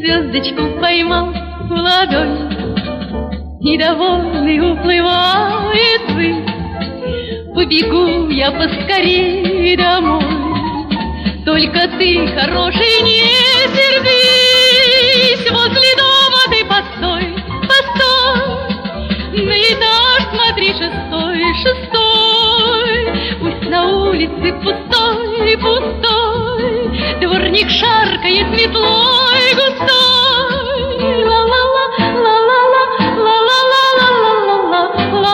звездочку поймал в ладонь, и довольный уплывает ввысь. Побегу я поскорей домой, только ты, хороший, не сердись. Возле дома ты постой, постой, на этаж смотри шестой, шестой. Пусть на улице пустой, пустой, дворник шаркает метлой густой. Ла-ла-ла, ла-ла-ла, ла-ла-ла,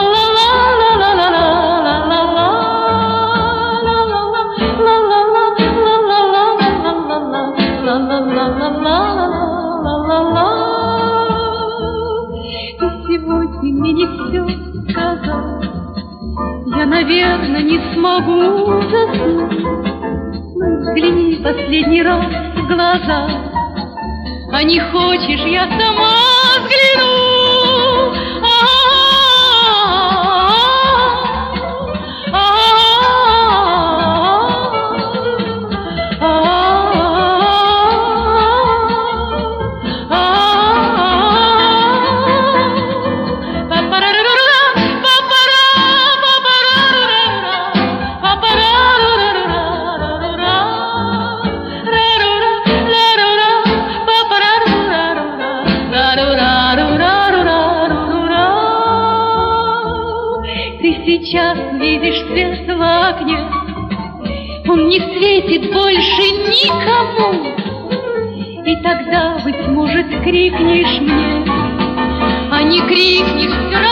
ты сегодня мне не все сказал, я, наверное, не смогу заснуть. Ну, взгляни последний раз в глаза, а не хочешь, я сама взгляну. Сейчас видишь свет в окне, он не светит больше никому. И тогда, быть может, крикнешь мне, а не крикнешь все равно.